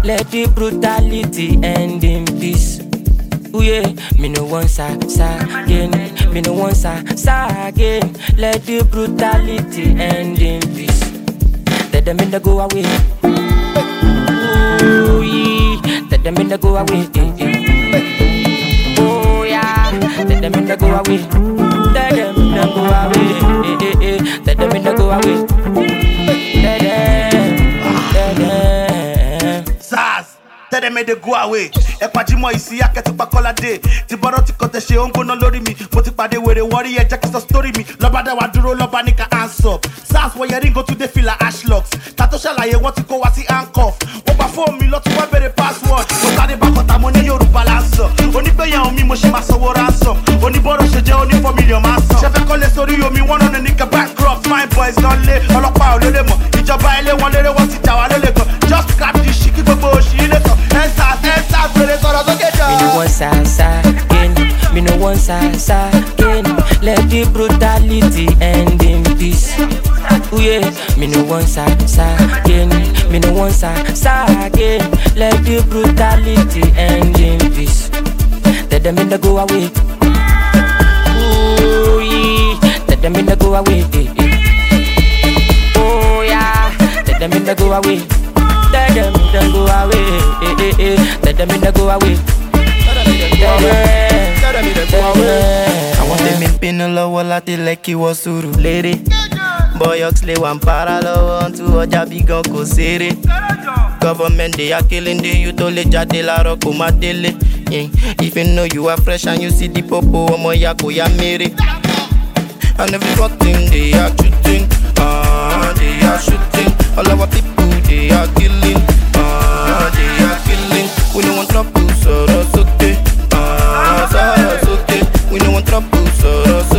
let the brutality end in peace. Ooh yeah, me no want sa again. Me no want sa again. Let the brutality end in peace. Let them in the go away. Ooh yeah, let them in the go away. Oh yeah, let them in the go away. Let them in the go away. Let them in the go away. Let them. Saz, tell them they go away. Epajimo isi aketi pakola day. Ti boro ti kote she ongo no lori mi. Mo ti pade were worry e jẹ́ kí sọ story mi. Loba da wa dúró loba ní ká hands up. Saz wo yẹrin go to the fila ashlocks. Ta tó ṣàlàyé wọ́n ti kó wá sí handcuff. Wọ́n gba phone mi lọ ti wọ́n bẹ̀rẹ̀ password. Mo sáré bakọta mo ní Yorùbá lásán. Onígbẹ̀yàn omi mo ṣe máa sanwó ransom. Oníbọ̀rọ̀ ṣe jẹ́ oní 4 million máa san. Ṣẹ́fẹ́ kọ́lé sórí omi wọ́n náà ní ká bankrupt. Fine boys gan lé ọlọ́pàá ò lélẹ̀ mọ̀. Ìjọba ilé wọn lérè wọ́n ti jà wá lólè gan. Just grab this shit kí gbogbo òṣì ilé sàn. Ensas gbèrè sọ̀rọ̀ sókè jọ. Me no want sa again. Me no want sa again. Let the brutality end in peace. Ooh yeah, me no want sa again. Me no want sa again. Let the brutality end in peace. Let them in the go away. Ooh yeah, let them in the go away. Oh yeah, let them in the go away. Let them in the go away. Let them in the go away. Àwọn tèmi ń pinnu lọ́wọ́ láti lẹ́kì wọ sùúrù lérè. Boy Oxley wà ń para lọ́wọ́ tú ọjà bí gan kò ṣeré. Government they are killing the youth tó lè jáde láàárọ̀ kò má délé. If you know you are fresh and you see the popo, ọmọ ya kò ya mérè. And every thing they are shooting, they are shooting. All our people they are killing, they are killing. We don't want trouble, sọ̀rọ̀ sókè, sọ̀rọ̀ sókè. We don't want trouble, sọ̀rọ̀